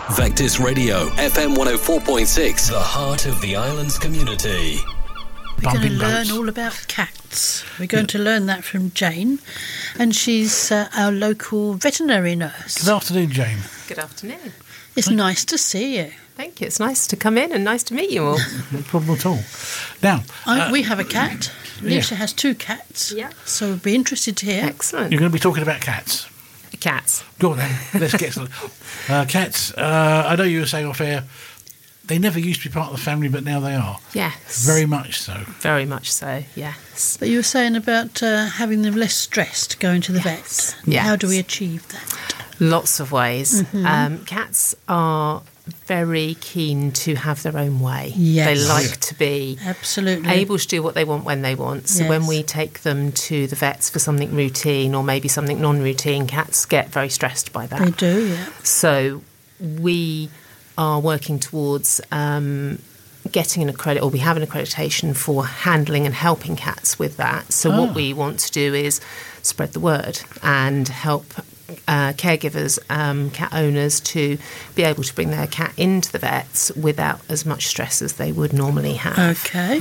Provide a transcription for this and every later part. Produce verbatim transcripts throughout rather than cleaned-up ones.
Vectis Radio, F M one oh four point six, the heart of the island's community. We're going to Bumping learn boats. all about cats. We're going to learn that from Jane, and she's uh, our local veterinary nurse. Good afternoon, Jane. Good afternoon. It's nice to see you. Thank you. It's nice to come in and nice to meet you all. No problem at all. Now, I, uh, we have a cat. Alicia has two cats. Yeah. So we'd be interested to hear. Excellent. you're going to be talking about cats. Cats. Go on then, let's get started. Uh, cats, uh, I know you were saying off air, they never used to be part of the family, but now they are. Yes. Very much so. Very much so, yes. But you were saying about uh, having them less stressed going to the Yes. vet. Yes. How do we achieve that? Lots of ways. Um, cats are very keen to have their own way. Yes. They like Oh, yeah. to be Absolutely. able to do what they want when they want. So Yes. when we take them to the vets for something routine or maybe something non-routine, cats get very stressed by that. They do, yeah. So we are working towards um, getting an accredit, or we have an accreditation for handling and helping cats with that. So Ah. what we want to do is spread the word and help uh, caregivers, um, cat owners, to be able to bring their cat into the vets without as much stress as they would normally have. Okay.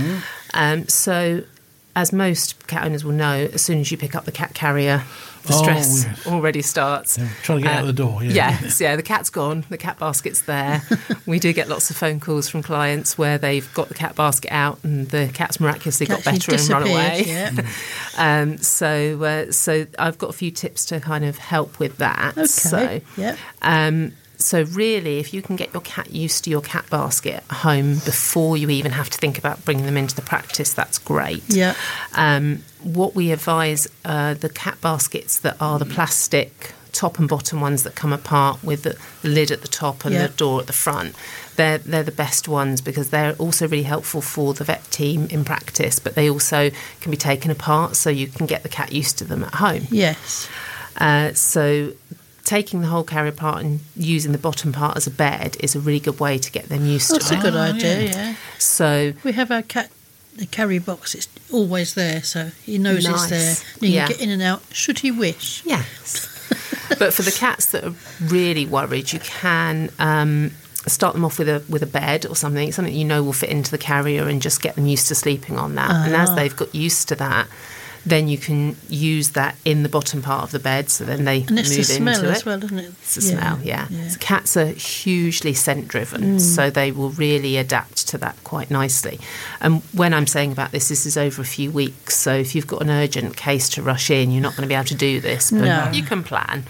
Um, so, as most cat owners will know, as soon as you pick up the cat carrier, the Oh, stress yes. already starts. Yeah, trying to get out the door, yeah. Yes, yeah, the cat's gone, the cat basket's there. We do get lots of phone calls from clients where they've got the cat basket out and the cat's miraculously got Actually better and run away. disappeared, Yeah. Um, so, uh, so I've got a few tips to kind of help with that. Okay. So, yeah. um, so really, if you can get your cat used to your cat basket at home before you even have to think about bringing them into the practice, that's great. Yeah. Um, what we advise, uh, the cat baskets that are the plastic top and bottom ones that come apart with the, the lid at the top and Yeah. the door at the front, they're, they're the best ones because they're also really helpful for the vet team in practice, but they also can be taken apart so you can get the cat used to them at home. Yes. Uh, so taking the whole carrier apart and using the bottom part as a bed is a really good way to get them used That's to a it. good Oh, idea, yeah. yeah. So We have our cat, the carry box, it's always there, so he knows Nice. it's there. He Yeah. can get in and out, should he wish. yes. But for the cats that are really worried, you can um, start them off with a with a bed or something, something you know will fit into the carrier, and just get them used to sleeping on that. And as Ah. they've got used to that, then you can use that in the bottom part of the bed, so then they And it's move the smell into as it. well, isn't it? It's the smell, yeah. yeah. So cats are hugely scent driven, Mm. so they will really adapt to that quite nicely. And when I'm saying about this, this is over a few weeks, so if you've got an urgent case to rush in, you're not going to be able to do this, but No. you can plan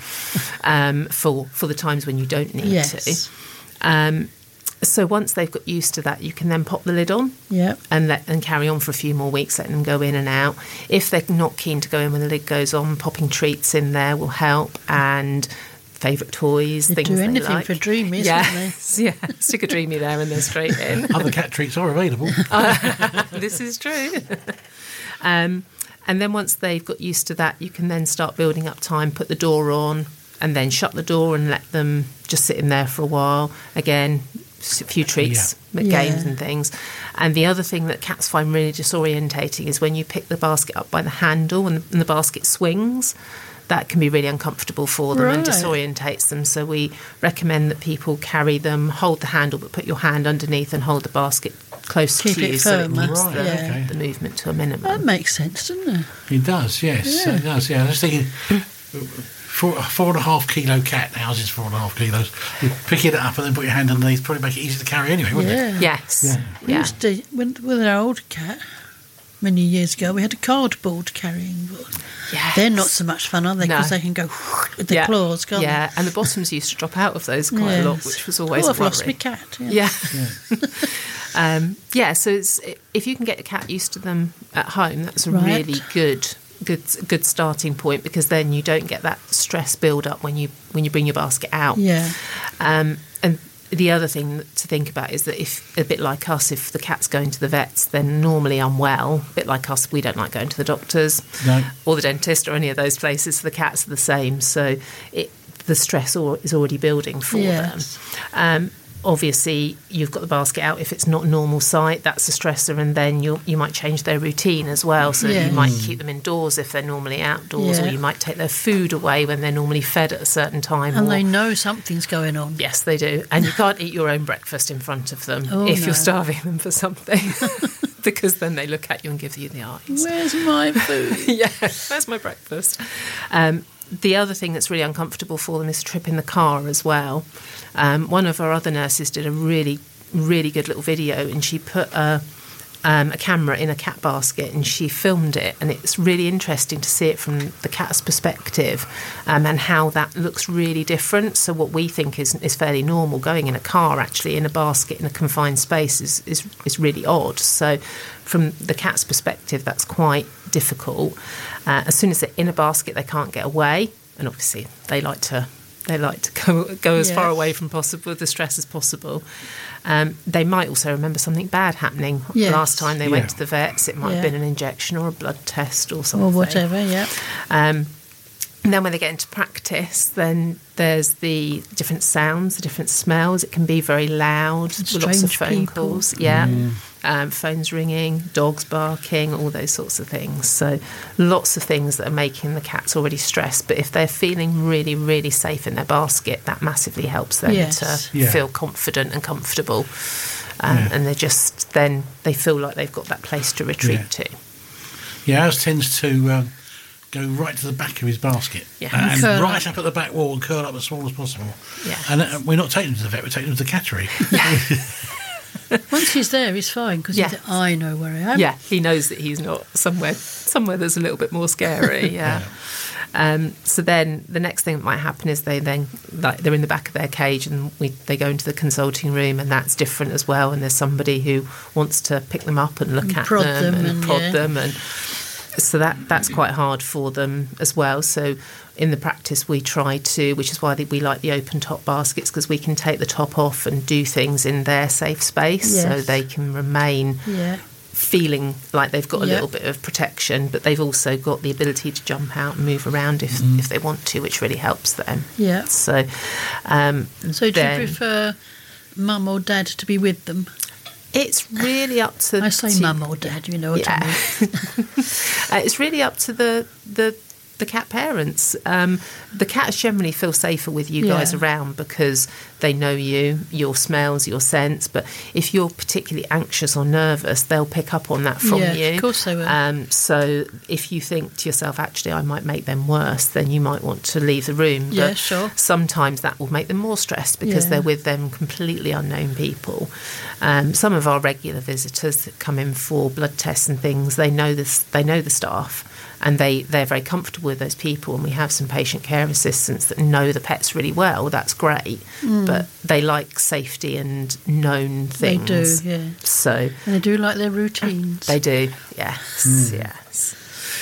um, for, for the times when you don't need Yes. to. Um, so once they've got used to that, you can then pop the lid on Yeah. and let and carry on for a few more weeks, letting them go in and out. If they're not keen to go in when the lid goes on, popping treats in there will help, and favourite toys, They things do they anything like. for Dreamies, yes, yeah, stick a Dreamy there and they're straight in. Other cat treats are available. This is true. um, and then once they've got used to that, you can then start building up time, put the door on, and then shut the door and let them just sit in there for a while. Again, s- a few treats, with Yeah. games and things. And the other thing that cats find really disorientating is when you pick the basket up by the handle and the, and the basket swings. That can be really uncomfortable for them and Right. disorientates them. So we recommend that people carry them, hold the handle, but put your hand underneath and hold the basket close Keep to it you so it firmer. keeps Right, the, okay. the movement to a minimum. That makes sense, doesn't it? It does, yes. Yeah. It does, yeah. I was thinking, four, four and a half kilo cat, ours is four and a half kilos. You pick it up and then put your hand underneath, probably make it easy to carry anyway, wouldn't it? Yeah. Yes. Yeah. We Yeah. used to, when, with our old cat, many years ago, we had a cardboard carrying board. Yes. They're not so much fun, are they? No. Because they can go with their Yeah. claws, can't Yeah, and the bottoms used to drop out of those they? quite a lot, Yes. which was always oh, a I've lost worry. my cat. Yeah. Yeah. um, yeah, so it's, if you can get a cat used to them at home, that's a Right. really good good good starting point, because then you don't get that stress build up when you when you bring your basket out. Yeah. Um, and the other thing to think about is that if, a bit like us, if the cat's going to the vets, they're normally unwell. A bit like us, we don't like going to the doctors No. or the dentist or any of those places. The cats are the same. So it, the stress or, is already building for Yes. them. Um, obviously you've got the basket out. If it's not normal sight, that's a stressor, and then you you might change their routine as well. So Yeah. you might keep them indoors if they're normally outdoors, or Yeah. you might take their food away when they're normally fed at a certain time. And or, they know something's going on. yes, they do. And you can't eat your own breakfast in front of them Oh, if no. you're starving them for something, because then they look at you and give you the eyes. Where's my food? Yeah, that's my breakfast. Um, the other thing that's really uncomfortable for them is a trip in the car as well. Um, one of our other nurses did a really, really good little video, and she put a, um, a camera in a cat basket and she filmed it, and it's really interesting to see it from the cat's perspective, um, and how that looks really different. So what we think is is fairly normal, going in a car, actually in a basket in a confined space is, is, is really odd. So from the cat's perspective, that's quite difficult. Uh, as soon as they're in a basket, they can't get away, and obviously they like to they like to go go as Yeah. far away from possible the stress as possible. Um, they might also remember something bad happening Yes. last time they Yeah. went to the vets. It might Yeah. have been an injection or a blood test or something, Or whatever, yeah. Um, and then when they get into practice, then there's the different sounds, the different smells. It can be very loud, with lots of Strange phone people. calls. Yeah. Um, phones ringing, dogs barking, all those sorts of things. So lots of things that are making the cats already stressed. But if they're feeling really, really safe in their basket, that massively helps them Yes. to Yeah. feel confident and comfortable. Um, Yeah. And they just, then they feel like they've got that place to retreat Yeah. to. Yeah, ours tends to um, go right to the back of his basket. Yeah. Uh, and Curl right up. up at the back wall and curl up as small as possible. Yeah. And uh, we're not taking him to the vet, we're taking him to the cattery. Once he's there, he's fine, because Yeah. I know where I am. Yeah, he knows that he's not somewhere somewhere that's a little bit more scary. Yeah. Um, so then the next thing that might happen is they then like they're in the back of their cage, and we they go into the consulting room, and that's different as well. And there's somebody who wants to pick them up and look And at prod them, them and, and, prod yeah. them, and so that that's quite hard for them as well. So in the practice we try to, which is why we like the open top baskets, because we can take the top off and do things in their safe space, so Yes. they can remain Yeah. feeling like they've got a Yeah. little bit of protection, but they've also got the ability to jump out and move around if, if they want to, which really helps them. Yeah. So, um, So do then you prefer mum or dad to be with them? it's really up to. I say to- mum or dad, you know what Yeah. I mean. Uh, it's really up to the the the cat parents. Um, the cats generally feel safer with you guys Yeah. around because they know you, your smells, your scents. But if you're particularly anxious or nervous, they'll pick up on that from Yeah, you. of course they will. Um, so if you think to yourself, actually, I might make them worse, then you might want to leave the room. Yeah, But sure. sometimes that will make them more stressed because Yeah. they're with them completely unknown people. Um, some of our regular visitors that come in for blood tests and things, they know this. They know the staff. And they, they're very comfortable with those people, and we have some patient care assistants that know the pets really well. That's great, but they like safety and known They things. do, yeah. So And they do like their routines. they do, yes, yes.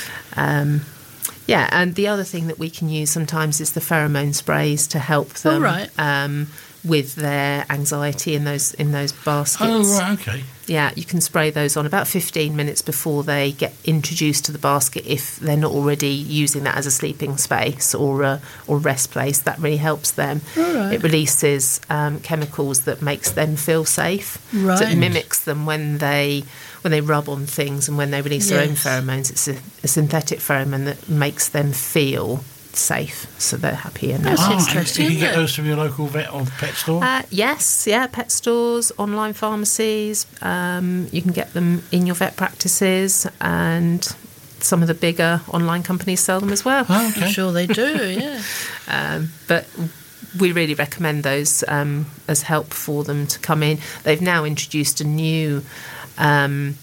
Um, yeah, and the other thing that we can use sometimes is the pheromone sprays to help them Oh, right. um, with their anxiety in those in those baskets. Oh, right, okay. Yeah, you can spray those on about fifteen minutes before they get introduced to the basket if they're not already using that as a sleeping space or a, or rest place. That really helps them. All right. It releases um, chemicals that makes them feel safe. So it Right. mimics them when they when they rub on things and when they release their own Yes. pheromones. It's a, a synthetic pheromone that makes them feel safe, so they're happy and That's Oh, interesting, you can isn't get it? those from your local vet or pet store? Uh, yes, yeah, pet stores, online pharmacies. Um, you can get them in your vet practices, and some of the bigger online companies sell them as well. oh, okay. I'm sure they do, yeah. Um, but we really recommend those um, as help for them to come in. They've now introduced a new um,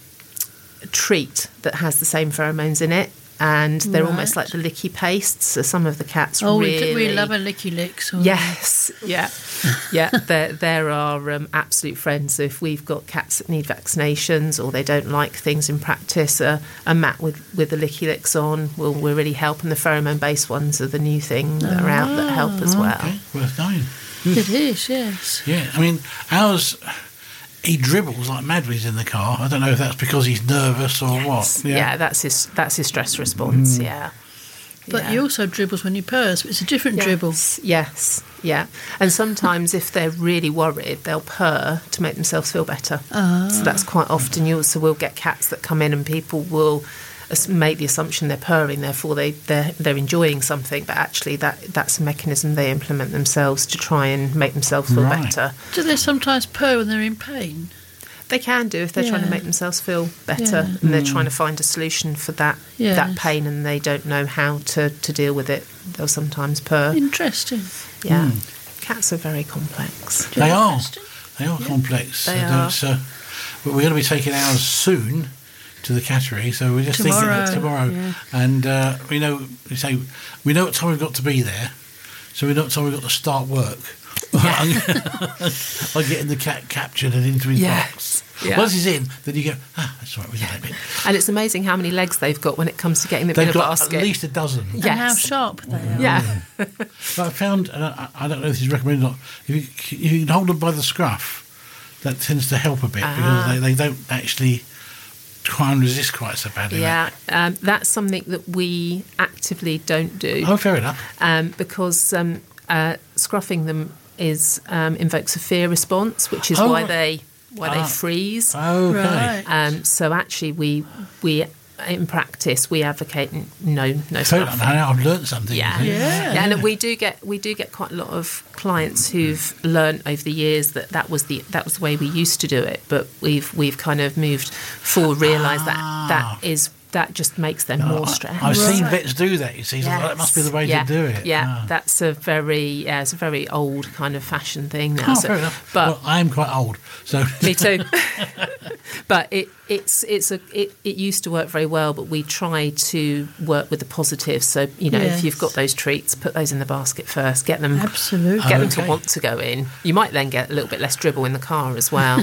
treat that has the same pheromones in it. And they're almost like Right. the licky pastes. So some of the cats Oh, we really do- we love a licky licks. or- Yes, yeah, yeah. There, there are um, absolute friends. So if we've got cats that need vaccinations or they don't like things in practice, uh, a mat with with the licky licks on will will really help. And the pheromone-based ones are the new thing that are out that help as well. Okay, worth knowing. It is, yes. Yeah, I mean, ours, he dribbles like mad when he's in the car. I don't know if that's because he's nervous or what. Yeah. that's his that's his stress response. Mm. Yeah, But Yeah. he also dribbles when he purrs, but it's a different dribble. Yes, yes, yeah. And sometimes if they're really worried, they'll purr to make themselves feel better. Ah. So that's quite often. You also will get cats that come in and people will as- make the assumption they're purring, therefore they, they're, they're enjoying something, but actually that, that's a mechanism they implement themselves to try and make themselves feel Right. better. Do they sometimes purr when they're in pain? They can do if they're trying to Yeah. make themselves feel better Yeah. and they're trying to find a solution for that Yes. that pain and they don't know how to, to deal with it. They'll sometimes purr. Interesting. Yeah. Cats are very complex. Do you They have a are. question? They are complex. They And are. it's, uh, but we're going to be taking ours soon to the cattery, so we're just Tomorrow. thinking tomorrow. Yeah. And uh, we know we say we know what time we've got to be there, so we know what time we've got to start work. I'm getting the cat captured and into his Yes. box. Yeah. Once he's in, then you go, ah, that's all right, we'll do that bit. And it's amazing how many legs they've got when it comes to getting them They've in a got basket. at least a dozen. And how Yes. sharp they are. Yeah. But I found, and I, I don't know if this is recommended or not, if you, if you can hold them by the scruff, that tends to help a bit Ah. because they, they don't actually try and resist quite so badly. Yeah, um, that's something that we actively don't do Oh, fair enough. um, because um, uh, scruffing them is um, invokes a fear response, which is Oh, why right. they why Ah. they freeze. Okay. Right. Um, so actually, we we in practice we advocate n- no no So scruffing. now I've learned something. Yeah. you see. Yeah. and we do get we do get quite a lot of clients who've learned over the years that that was the that was the way we used to do it, but we've we've kind of moved forward, realised Ah. that that is that just makes them more stressed. I've seen Right. vets do that, you see, so that must be the way yeah. to do it. Yeah, Ah. that's a very yeah, it's a very old kind of fashion thing now. Oh, So- fair enough. But well, I am quite old, so me too. But it it's it's a it, it used to work very well, but we try to work with the positives. So you know, Yes. if you've got those treats, put those in the basket first. Get them Absolutely. get them to Okay. want to go in. You might then get a little bit less dribble in the car as well.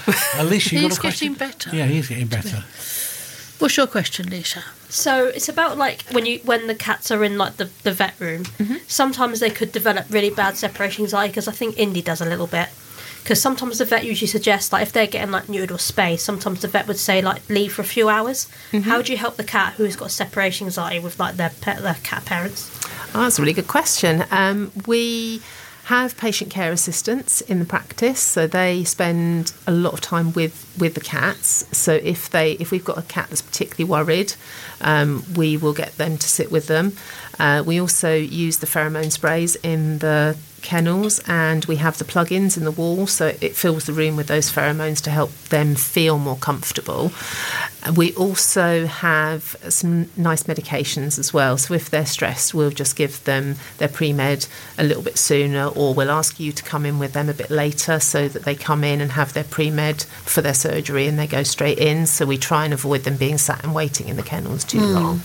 at least you've He's got a question. getting better. Yeah, he's getting better. What's your question, Lisa? So it's about like when you when the cats are in like the, the vet room. Sometimes they could develop really bad separation anxiety because I think Indy does a little bit. Because sometimes the vet usually suggests like if they're getting like neutered or spayed, sometimes the vet would say like leave for a few hours. How do you help the cat who's got separation anxiety with like their pet their cat parents? Oh, that's a really good question. Um, we have patient care assistants in the practice, so they spend a lot of time with, with the cats. So if they if we've got a cat that's particularly worried, um, we will get them to sit with them. Uh, we also use the pheromone sprays in the kennels, and we have the plugins in the wall, so it fills the room with those pheromones to help them feel more comfortable. And we also have some nice medications as well. So if they're stressed, we'll just give them their pre-med a little bit sooner, or we'll ask you to come in with them a bit later so that they come in and have their pre-med for their surgery and they go straight in. So we try and avoid them being sat and waiting in the kennels too long.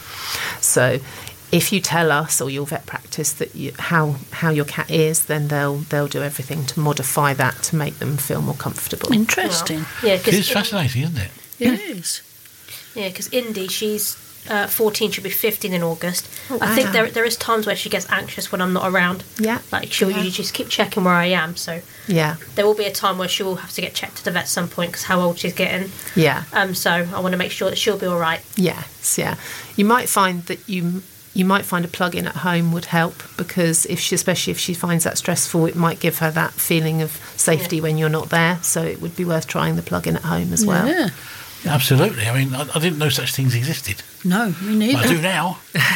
So if you tell us or your vet practice that you, how how your cat is, then they'll they'll do everything to modify that to make them feel more comfortable. Interesting. Yeah, It's because fascinating, isn't it? It is. yeah, because Indy she's uh, fourteen, she'll be fifteen in August. Oh, I think wow. there there is times where she gets anxious when I'm not around. Yeah. Like she'll Yeah. usually just keep checking where I am. So Yeah, there will be a time where she will have to get checked at the vet at some point because how old she's getting. yeah, Um, so I want to make sure that she'll be all right. yes, yeah. You might find that you you might find a plug-in at home would help, because if she, especially if she finds that stressful, it might give her that feeling of safety when you're not there. So it would be worth trying the plug-in at home as well. Yeah. Absolutely. I mean, I, I didn't know such things existed. No, me But I neither. do now.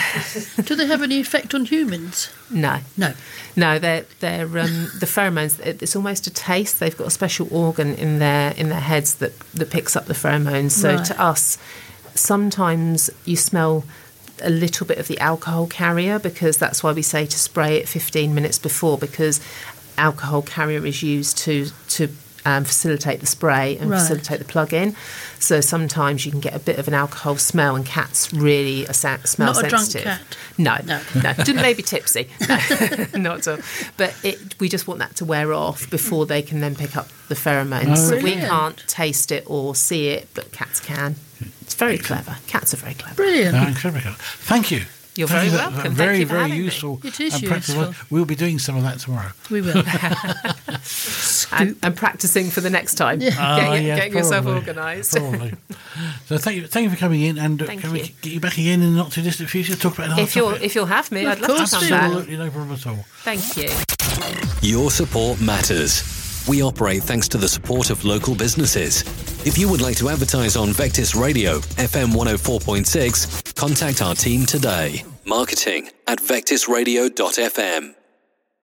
Do they have any effect on humans? No. No. No, they're they're um, the pheromones. It's almost a taste. They've got a special organ in their in their heads that, that picks up the pheromones. So Right. to us, sometimes you smell a little bit of the alcohol carrier, because that's why we say to spray it fifteen minutes before, because alcohol carrier is used to to um, facilitate the spray and Right. facilitate the plug-in. So sometimes you can get a bit of an alcohol smell, and cats really are sa- smell Not a drunk sensitive. cat. No, No. no, Didn't maybe tipsy, no, not at all. But it, we just want that to wear off before they can then pick up the pheromones. So we Brilliant. can't taste it or see it, but cats can. It's very clever. Cats are very clever. Brilliant. No, incredibly clever. Thank you. You're Thank very you, that- welcome. Very, Thank you for very having me. useful. It is and practical. useful. We'll be doing some of that tomorrow. We will. And, and practicing for the next time. Ah, Get, yeah, getting yourself probably. organised. Probably. So thank you, thank you for coming in, and uh, Thank can we you. get you back again in the not too distant future? Talk about another If you'll topic? if you'll have me, I'd Of love course to come we back. will. Absolutely no problem at all. Thank you. Your support matters. We operate thanks to the support of local businesses. If you would like to advertise on Vectis Radio, F M one oh four point six, contact our team today. Marketing at vectis radio dot f m.